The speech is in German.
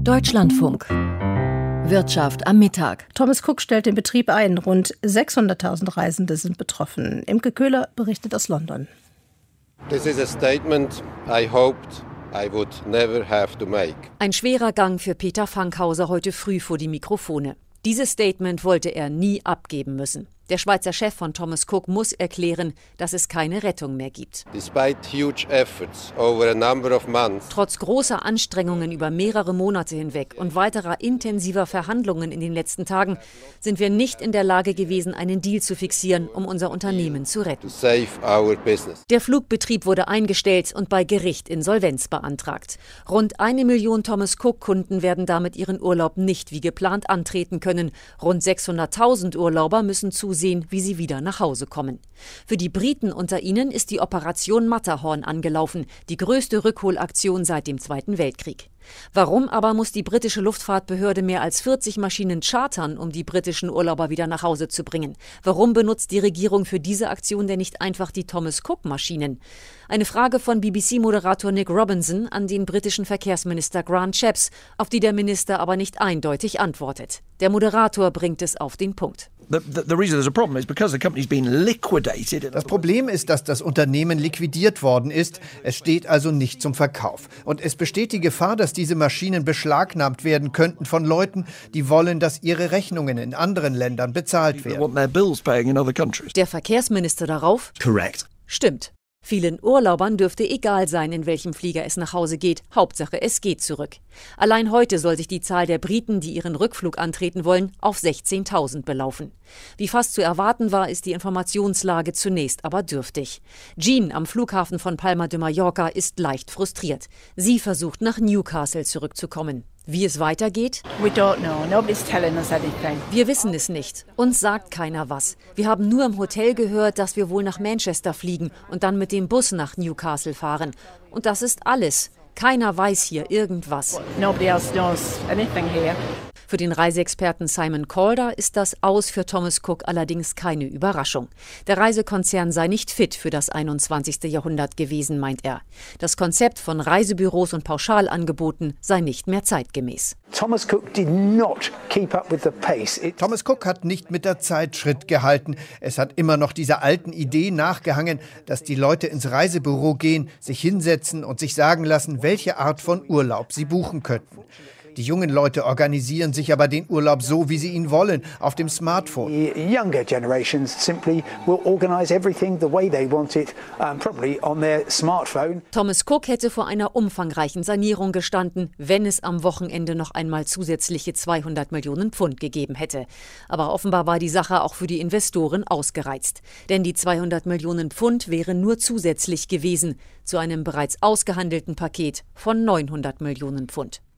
Deutschlandfunk. Wirtschaft am Mittag. Thomas Cook stellt den Betrieb ein. Rund 600.000 Reisende sind betroffen. Imke Köhler berichtet aus London. This is a statement I hoped I would never have to make. Ein schwerer Gang für Peter Fankhauser heute früh vor die Mikrofone. Dieses Statement wollte er nie abgeben müssen. Der Schweizer Chef von Thomas Cook muss erklären, dass es keine Rettung mehr gibt. Despite huge efforts over a number of months, Trotz großer Anstrengungen über mehrere Monate hinweg und weiterer intensiver Verhandlungen in den letzten Tagen sind wir nicht in der Lage gewesen, einen Deal zu fixieren, um unser Unternehmen zu retten. to save our business. Der Flugbetrieb wurde eingestellt und bei Gericht Insolvenz beantragt. Rund 1 Million Thomas Cook-Kunden werden damit ihren Urlaub nicht wie geplant antreten können. Rund 600.000 Urlauber müssen zusehen, wie sie wieder nach Hause kommen. Für die Briten unter ihnen ist die Operation Matterhorn angelaufen, die größte Rückholaktion seit dem Zweiten Weltkrieg. Warum aber muss die britische Luftfahrtbehörde mehr als 40 Maschinen chartern, um die britischen Urlauber wieder nach Hause zu bringen? Warum benutzt die Regierung für diese Aktion denn nicht einfach die Thomas Cook-Maschinen? Eine Frage von BBC-Moderator Nick Robinson an den britischen Verkehrsminister Grant Shapps, auf die der Minister aber nicht eindeutig antwortet. Der Moderator bringt es auf den Punkt. Das Problem ist, dass das Unternehmen liquidiert worden ist. Es steht also nicht zum Verkauf. Und es besteht die Gefahr, dass diese Maschinen beschlagnahmt werden könnten von Leuten, die wollen, dass ihre Rechnungen in anderen Ländern bezahlt werden. Der Verkehrsminister darauf: Correct. Stimmt. Vielen Urlaubern dürfte egal sein, in welchem Flieger es nach Hause geht. Hauptsache, es geht zurück. Allein heute soll sich die Zahl der Briten, die ihren Rückflug antreten wollen, auf 16.000 belaufen. Wie fast zu erwarten war, ist die Informationslage zunächst aber dürftig. Jean am Flughafen von Palma de Mallorca ist leicht frustriert. Sie versucht, nach Newcastle zurückzukommen. Wie es weitergeht? We don't know. Nobody's telling us anything. Wir wissen es nicht. Uns sagt keiner was. Wir haben nur im Hotel gehört, dass wir wohl nach Manchester fliegen und dann mit dem Bus nach Newcastle fahren. Und das ist alles. Keiner weiß hier irgendwas. Nobody else knows anything here. Für den Reiseexperten Simon Calder ist das Aus für Thomas Cook allerdings keine Überraschung. Der Reisekonzern sei nicht fit für das 21. Jahrhundert gewesen, meint er. Das Konzept von Reisebüros und Pauschalangeboten sei nicht mehr zeitgemäß. Thomas Cook did not keep up with the pace. Thomas Cook hat nicht mit der Zeit Schritt gehalten. Es hat immer noch dieser alten Idee nachgehangen, dass die Leute ins Reisebüro gehen, sich hinsetzen und sich sagen lassen, welche Art von Urlaub sie buchen könnten. Die jungen Leute organisieren sich aber den Urlaub so, wie sie ihn wollen, auf dem Smartphone. The younger generations simply will organize everything the way they want it, probably on their smartphone. Thomas Cook hätte vor einer umfangreichen Sanierung gestanden, wenn es am Wochenende noch einmal zusätzliche 200 Millionen Pfund gegeben hätte. Aber offenbar war die Sache auch für die Investoren ausgereizt. Denn die 200 Millionen Pfund wären nur zusätzlich gewesen zu einem bereits ausgehandelten Paket von 900 Millionen Pfund.